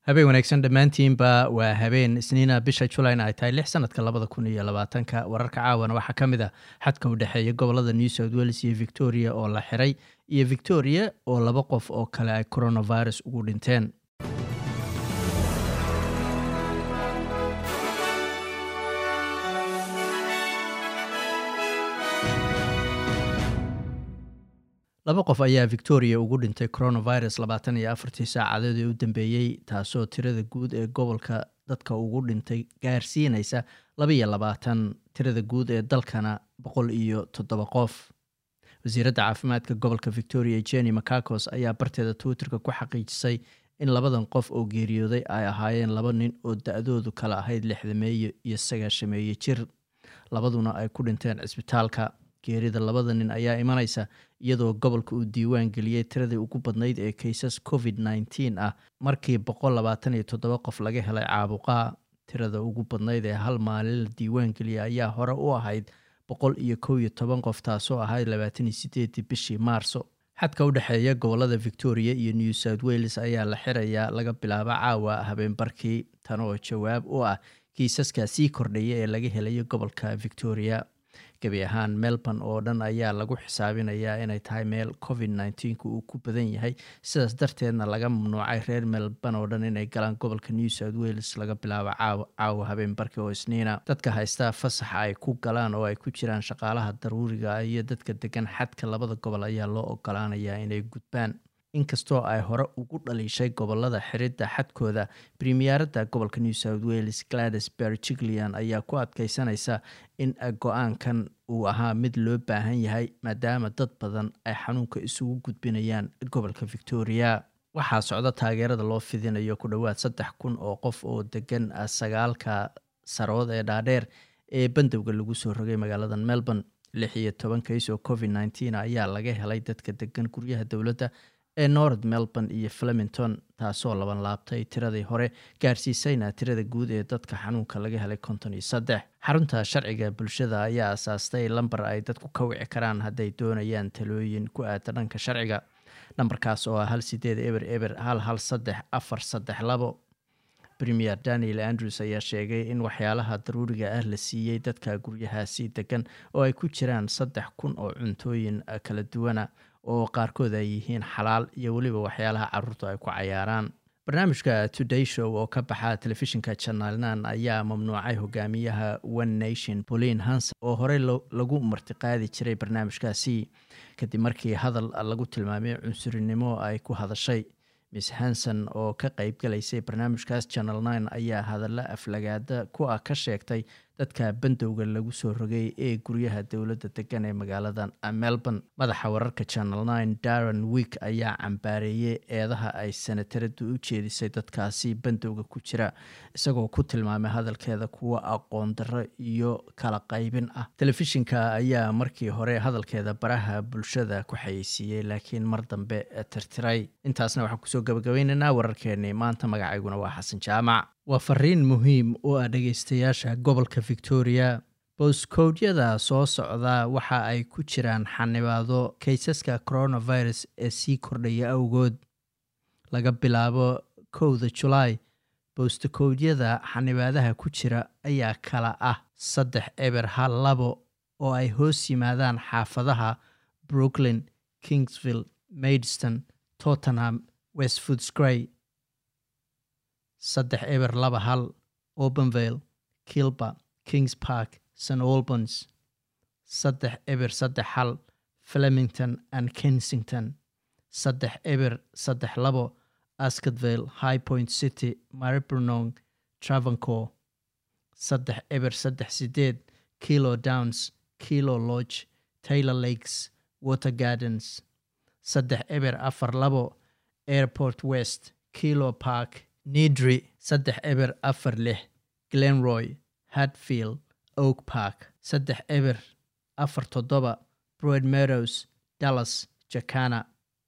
habeen wanaagsan dhammaantiinba waa habeen isniina bisha julayna ay tahay 6 sanadka 2020 wararka caawana waxaa ka mid ah xadka u dhexeeya gobolada New South Wales iyo Victoria oo la xiray iyo Victoria oo 2 qof oo kale ay coronavirus ugu dhinteen. laba qof ayaa Victoria ugu dhintay coronavirus 24 saacadood ee u dambeeyay taasoo tirada guud ee gobolka dadka ugu dhintay gaarsiinaysa 22 tirada guud ee dalkana 107 qof. Wasiiradda caafimaadka gobolka Victoria Jenny Macakos ayaa barteeda Twitterka ku xaqiijisay in labadan qof oo geeriyooday ay ahaayeen laba nin oo da'doodu kala ahayd 60 iyo 90 jir. Labaduna ay ku dhinteen cisbitaalka. Geerida labada nin ayaa imanaysa iyadoo gobolka uu diiwaan geliyay tiradii ugu badnayd ee kaysas COVID-19 ah markii 127 qof laga helay caabuqa. Tirada ugu badnayd ee hal maalin la diiwaan geliyay ayaa hore u ahayd 111 qof taasoo ahayd 28 bishii Maarso. Xadka u dhexeeya gobolada Victoria iyo New South Wales ayaa la xirayaa laga bilaabo caawa habeenbarkii tan oo jawaab u ah kiisaska sii kordhaya ee laga helayo gobolka Victoria. Gabi ahaan Melbourne oo dhan ayaa lagu xisaabinayaa inay tahay meel COVID-19 uu ku badan yahay, sidaas darteedna laga mamnuucay reer Melbourne oo dhan inay galaan gobolka New South Wales laga bilaabo caawa habeenbarkii oo Isniina. Dadka haysta fasaxa ay ku galaan oo ay ku jiraan shaqaalaha daruuriga ah iyo dadka degan xadka labada gobol ayaa loo ogolaanayaa inay gudbaan. Inkastoo ay hore ugu dhaliishay gobolada xiridda xadkooda, Premierada gobolka New South Wales Gladys Berejiklian ayaa ku adkaysanaysa in go'aankan uu ahaa mid loo baahan yahay maadaama dad badan ay xanuunka isugu gudbinayaan gobolka Victoria. Waxaa socda taageerada loo fidinayo ku dhawaad 3,000 oo qof oo degan 9 sarood ee dhaadheer ee bandowga lagu soo rogay magaalada Melbourne. 16 kays oo COVID-19 ayaa laga helay dadka degan guryaha dowladda ee North Melbourne iyo Flemington, taasoo laban laabtay tiradii hore gaarsiisayna tirada guud ee dadka xanuunka laga helay 53. Xarunta sharciga bulshada ayaa asaastay lambar ay dadku ka wici karaan hadday doonayaan talooyin ku aadan dhanka sharciga. Lambarkaas oo ah 1800 Premier Daniel Andrews ayaa sheegay in waxyaalaha daruuriga ah la siiyay dadka guryahaasi degan oo ay ku jiraan 3,000 oo cuntooyin kala duwana oo qaarkood ay yihiin xalaal iyo waliba waxyaalaha carruurtu ay ku cayaaraan. Barnaamijka Today Show oo ka baxa telefishinka Channel 9 ayaa mamnuucay hogaamiyaha One Nation Pauline Hanson oo horey lagu martiqaadi jiray barnaamijkaasi kadib markii hadal lagu tilmaamay cunsurinimo ay ku hadashay. Miss Hanson oo ka qayb galaysay barnaamijkaas Channel 9 ayaa hadalla aflagaada ku ka sheegtay dadka bandowga lagu soo rogay ee guryaha dowladda degan ee magaalada Melbourne. Madaxa wararka Channel 9 Darren Wick ayaa cambaareeyay eedaha ay senataradu u jeedisay dadkaasi bandowga ku jira, isagoo ku tilmaamay hadalkeeda kuwa aqoon darro iyo kala qaybin ah. Telefishinka ayaa markii hore hadalkeeda baraha bulshada ku xayeysiiyay laakiin mar dambe tirtiray. Intaasna waxaan kusoo gabagabaynaynaa wararkeennii maanta. Magacayguna waa Xasan Jaamac. Waa fariin muhiim u ah dhageystayaasha gobolka Victoria. Booskoodyada soo socda waxa ay ku jiraan xanibaado kaysaska coronavirus ee sii kordhaya awgood. Laga bilaabo 1 July, booskoodyada xanibaadaha ku jira ayaa kala ah 312 oo ay hoos yimaadaan xaafadaha Brooklyn, Kingsville, Maidstone, Tottenham, West Footscray. 321 Auburn, Kilba, Kings Park, St Albans. 331 Flemington and Kensington. 332 Asketville, High Point City, Maribyrnong, Travancore. 338 Kilo Downs, Kilo Lodge, Taylor Lakes, Water Gardens. 342 Airport West, Kilo Park, Nidri. 346 Glenroy, Hatfield, Oak Park. 347 Broadmeadows, Dallas, Jacana.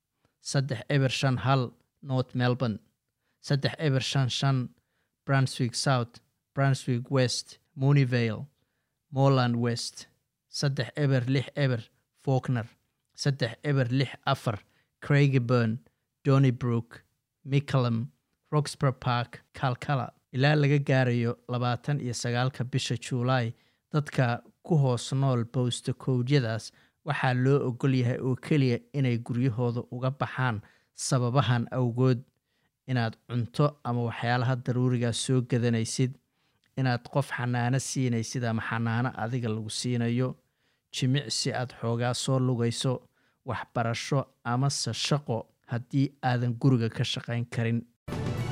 351 North Melbourne. 355 Brunswick South, Brunswick West, Mooneyvale, Moreland West. 360 Faulkner. 364 Craigieburn, Donnybrook, Mickleham, Roxburgh Park, Kalkala. Ilaa laga gaarayo 29 bisha Juulaay, dadka ku hoos nool boostokoodyadaas waxaa loo ogol yahay oo keliya inay guryahooda uga baxaan sababahan awgood: inaad cunto ama waxyaalaha daruuriga soo gadanaysid, inaad qof xanaano siinaysid ama xanaano adiga lagu siinayo, jimicsi aad xoogaa soo lugayso, waxbarasho amase shaqo haddii aadan guriga ka shaqayn karin.